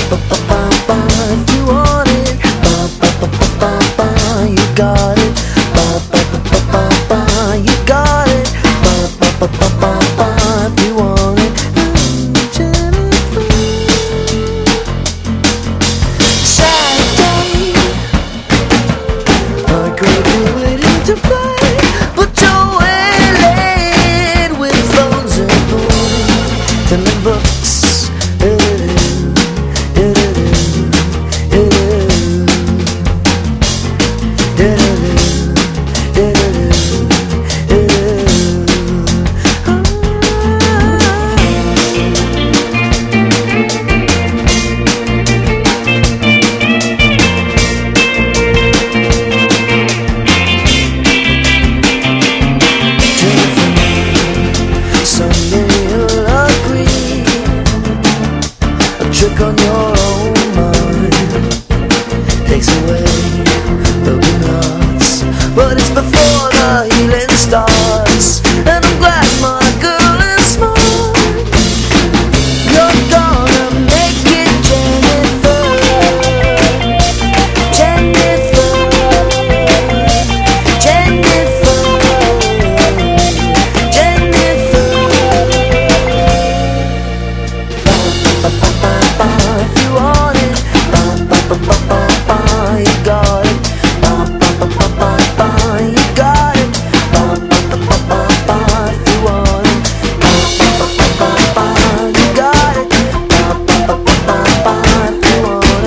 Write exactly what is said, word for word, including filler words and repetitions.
ba ba ba ba. If you want it, ba ba ba ba ba ba, you got it. Ba ba ba ba ba ba, you got it. Ba ba ba ba ba ba, if you want it. Mm, Jennifer. Saturday, I could put it into play, but don't wait with phones and booty, telling books. Trick on your own mind takes away